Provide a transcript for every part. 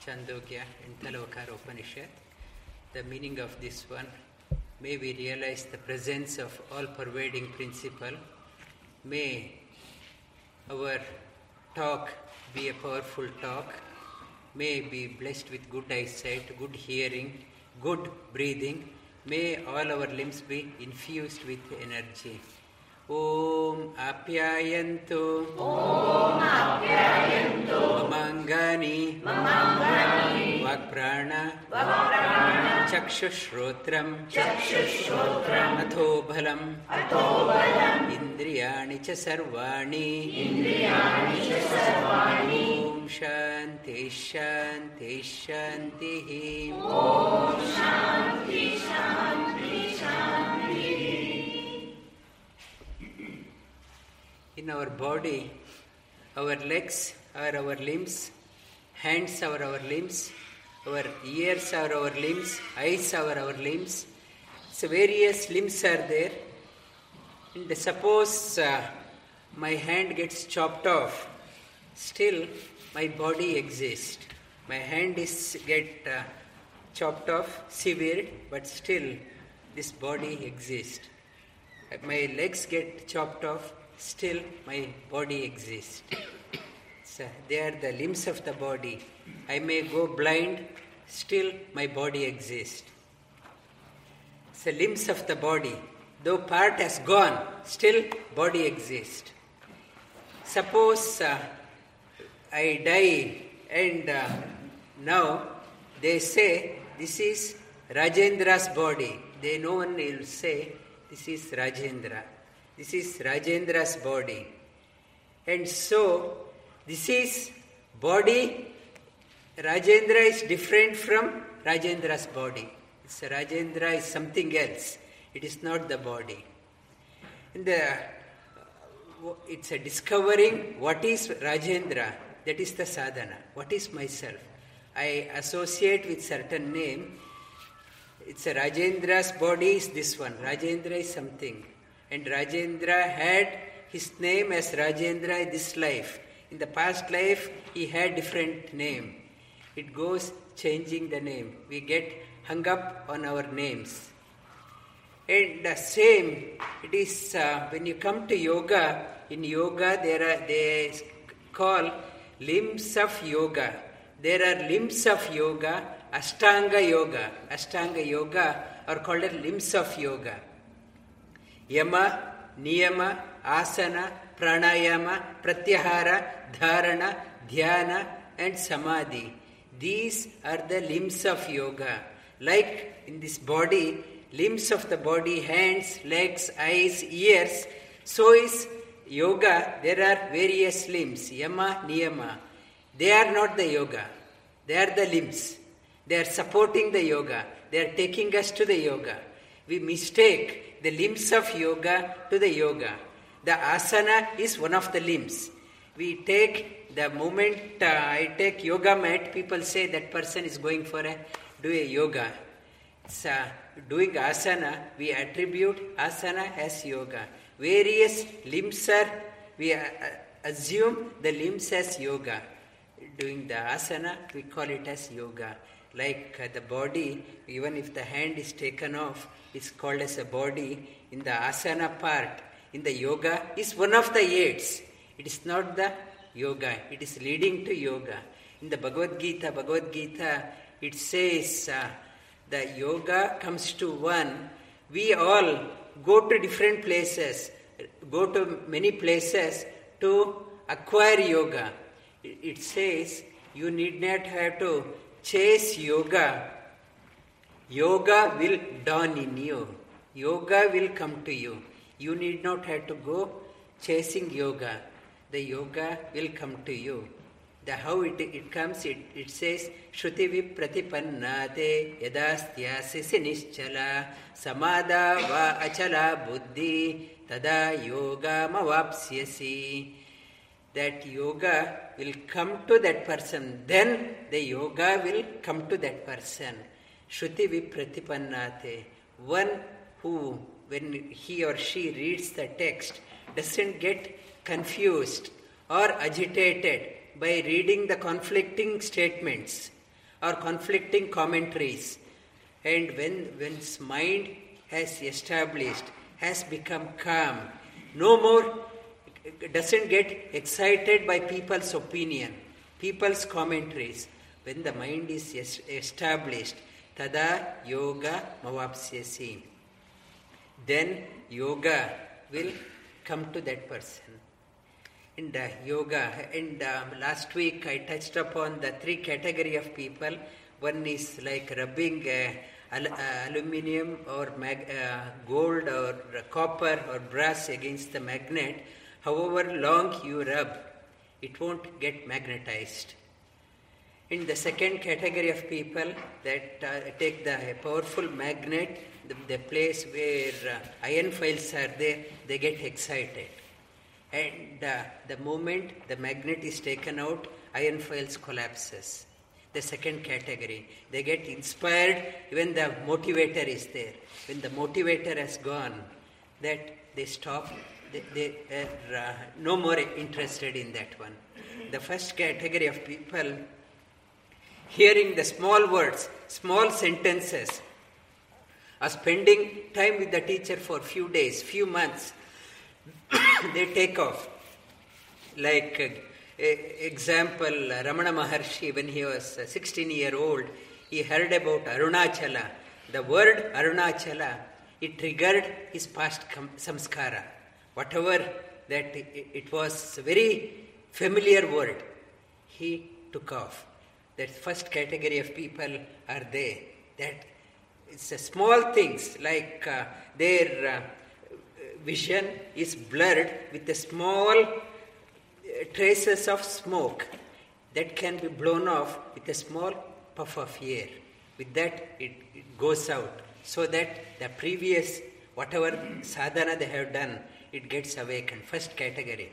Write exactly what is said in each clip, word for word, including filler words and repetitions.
Chandogya and Talavakara Upanishad. The meaning of this one, may we realize the presence of all-pervading principle. May our talk be a powerful talk. May be blessed with good eyesight, good hearing, good breathing. May all our limbs be infused with energy. Om Apyayantu Om Apyayantu Mamangani Mamangani Vakprana Vakprana Chakshushrotram Chakshushrotram Athobalam Athobalam Indriyani cha sarvani Indriyani cha sarvani Om Shanti Shanti Shanti Om Shanti Shanti Shanti. In our body, our legs are our limbs, hands are our limbs, our ears are our limbs, eyes are our limbs. So various limbs are there. And suppose uh, my hand gets chopped off, still my body exists. My hand is get uh, chopped off, severed, but still this body exists. My legs get chopped off, still my body exists. So they are the limbs of the body. I may go blind, still my body exists. So limbs of the body, though part has gone, still body exists. Suppose uh, I die and uh, now they say this is Rajendra's body. They no one will say this is Rajendra. This is Rajendra's body. And so, this is body. Rajendra is different from Rajendra's body. It's Rajendra is something else. It is not the body. And the, it's a discovering what is Rajendra. That is the sadhana. What is myself? I associate with certain name. It's a Rajendra's body is this one. Rajendra is something. And Rajendra had his name as Rajendra in this life. In the past life, he had different name. It goes changing the name. We get hung up on our names. And the same, it is uh, when you come to yoga, in yoga there are, they call limbs of yoga. There are limbs of yoga, Ashtanga yoga. Ashtanga yoga are called as limbs of yoga. Yama, Niyama, Asana, Pranayama, Pratyahara, Dharana, Dhyana and Samadhi. These are the limbs of yoga. Like in this body, limbs of the body, hands, legs, eyes, ears, so is yoga. There are various limbs, Yama, Niyama. They are not the yoga. They are the limbs. They are supporting the yoga. They are taking us to the yoga. We mistake the limbs of yoga to the yoga. The asana is one of the limbs. We take the moment uh, I take yoga mat, people say that person is going for a do a yoga. It's, uh, doing asana, we attribute asana as yoga. Various limbs are, we uh, assume the limbs as yoga. Doing the asana, we call it as yoga. Like uh, the body, even if the hand is taken off, it's called as a body. In the asana part, in the yoga, is one of the aids. It is not the yoga. It is leading to yoga. In the Bhagavad Gita, Bhagavad Gita, it says uh, the yoga comes to one. We all go to different places, go to many places to acquire yoga. It, it says you need not have to chase yoga. Yoga will dawn in you. Yoga will come to you. You need not have to go chasing yoga. The yoga will come to you. The how it, it comes, it, it says, Shruti vipratipannate yadastyasisi nischala samada va achala buddhi tada yoga mavapsyasi. That yoga will come to that person. Then the yoga will come to that person. Shruti vipratipannate. One who, when he or she reads the text, doesn't get confused or agitated by reading the conflicting statements or conflicting commentaries. And when one's mind has established, has become calm, no more doesn't get excited by people's opinion, people's commentaries. When the mind is established, tada yoga mavapsyasi, then yoga will come to that person. In the yoga, and uh, last week I touched upon the three category of people. One is like rubbing uh, al- uh, aluminium or mag- uh, gold or copper or brass against the magnet. However long you rub, it won't get magnetized. In the second category of people that uh, take the powerful magnet, the, the place where uh, iron files are there, they get excited. And uh, the moment the magnet is taken out, iron files collapses. The second category, they get inspired, even the motivator is there. When the motivator has gone, that they stop, they, they are uh, no more interested in that one. The first category of people, hearing the small words, small sentences, or spending time with the teacher for few days, few months, they take off. Like uh, example, Ramana Maharshi, when he was sixteen year old, he heard about Arunachala. The word Arunachala, it triggered his past samskara. Whatever that it, it was a very familiar word, he took off. That first category of people are there. That it's a small things like uh, their uh, vision is blurred with the small uh, traces of smoke that can be blown off with a small puff of air. With that, it, it goes out, so that the previous, whatever sadhana they have done, it gets awakened. First category.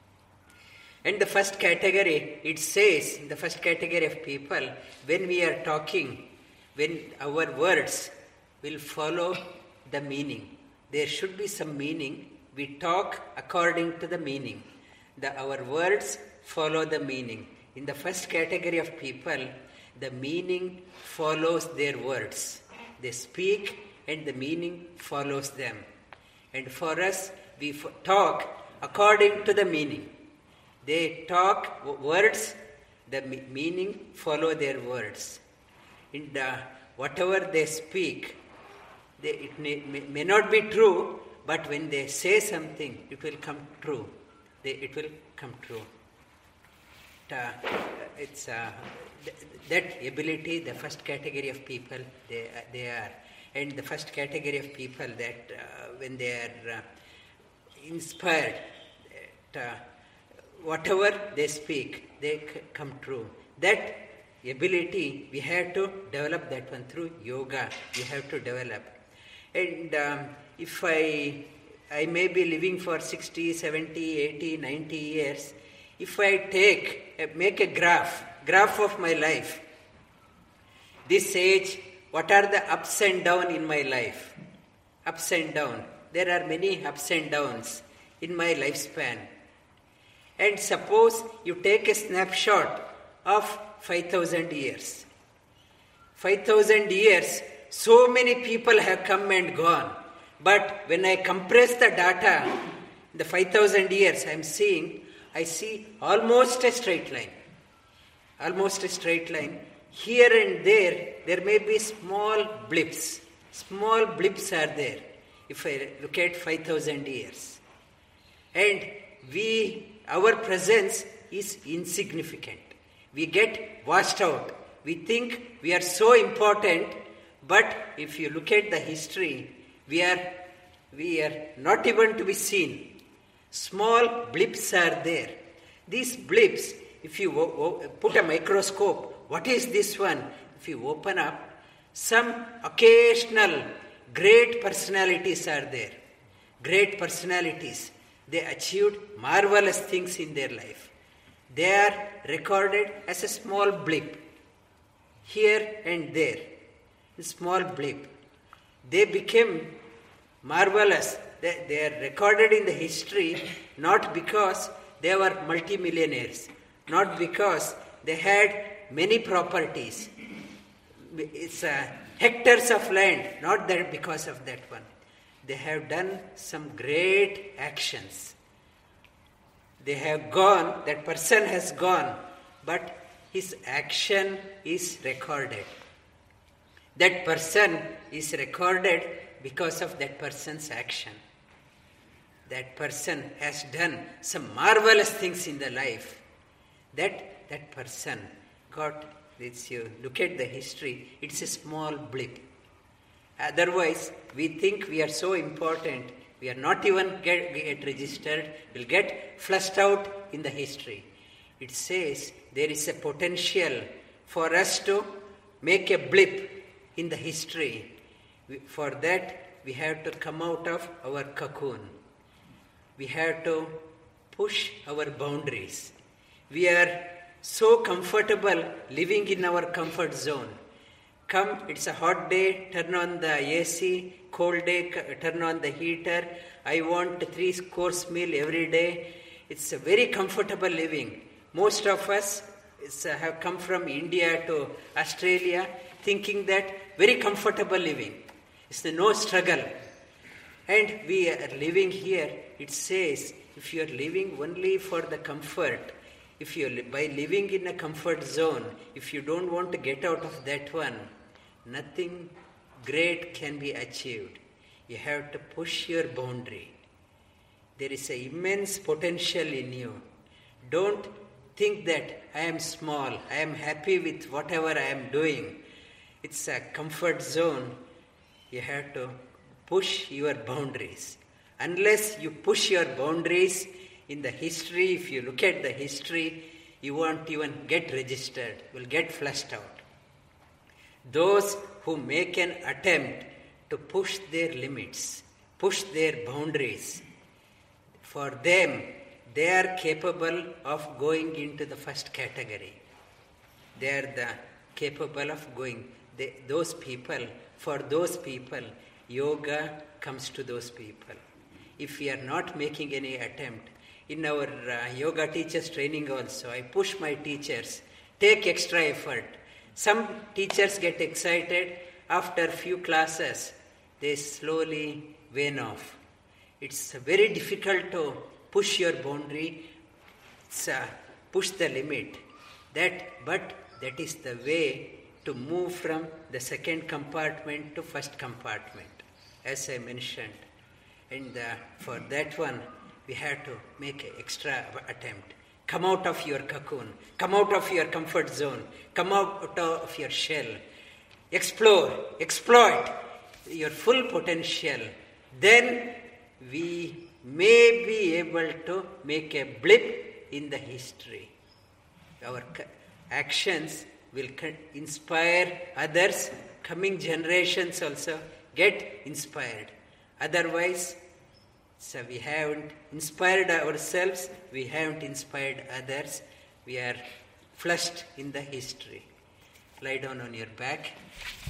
And the first category, it says, in the first category of people, when we are talking, when our words will follow the meaning. There should be some meaning. We talk according to the meaning. The, our words follow the meaning. In the first category of people, the meaning follows their words. They speak and the meaning follows them. And for us, we f- talk according to the meaning. They talk w- words, the me- meaning follow their words. In the, whatever they speak, they, it may, may, may not be true, but when they say something, it will come true. They, it will come true. Uh, it's uh, th- that ability, the first category of people, they, uh, they are. And the first category of people that uh, when they are uh, inspired, that, uh, whatever they speak, they c- come true. That ability, we have to develop that one through yoga. We have to develop. And um, if I, I may be living for sixty, seventy, eighty, ninety years, if I take, make a graph, graph of my life, this age, what are the ups and downs in my life? Ups and downs. There are many ups and downs in my lifespan. And suppose you take a snapshot of five thousand years. five thousand years, so many people have come and gone. But when I compress the data, the five thousand years I am seeing, I see almost a straight line. Almost a straight line. Here and there, there may be small blips. Small blips are there if I look at five thousand years. And we, our presence is insignificant. We get washed out. We think we are so important, but if you look at the history, we are, we are not even to be seen. Small blips are there. These blips, if you o- o- put a microscope, what is this one? If you open up, some occasional great personalities are there. Great personalities. They achieved marvelous things in their life. They are recorded as a small blip, here and there, a small blip. They became marvelous. They, they are recorded in the history not because they were multimillionaires, not because they had many properties, it's uh, hectares of land, not that because of that one. They have done some great actions. They have gone, that person has gone, but his action is recorded. That person is recorded because of that person's action. That person has done some marvelous things in the life. That that person got this. You look at the history, it's a small blip. Otherwise, we think we are so important, we are not even get, get registered, we'll get flushed out in the history. It says there is a potential for us to make a blip in the history. For that, we have to come out of our cocoon. We have to push our boundaries. We are so comfortable living in our comfort zone. Come, it's a hot day, turn on the A C, cold day, turn on the heater. I want three course meal every day. It's a very comfortable living. Most of us is, uh, have come from India to Australia thinking that very comfortable living. It's no struggle. And we are living here, it says, if you are living only for the comfort, if you by living in a comfort zone, if you don't want to get out of that one, nothing great can be achieved. You have to push your boundary. There is an immense potential in you. Don't think that I am small, I am happy with whatever I am doing. It's a comfort zone. You have to push your boundaries. Unless you push your boundaries in the history, if you look at the history, you won't even get registered, you will get flushed out. Those who make an attempt to push their limits, push their boundaries, for them, they are capable of going into the first category. They are the capable of going. They, those people, for those people, yoga comes to those people. If we are not making any attempt, in our uh, yoga teachers training also, I push my teachers, take extra effort. Some teachers get excited, after few classes, they slowly wane off. It's very difficult to push your boundary, it's, uh, push the limit. That, but that is the way to move from the second compartment to first compartment, as I mentioned. And uh, for that one, we have to make an extra attempt. Come out of your cocoon. Come out of your comfort zone. Come out of your shell. Explore, exploit your full potential. Then we may be able to make a blip in the history. Our actions will inspire others. Coming generations also get inspired. Otherwise, so we haven't inspired ourselves, we haven't inspired others, we are flushed in the history. Lie down on your back.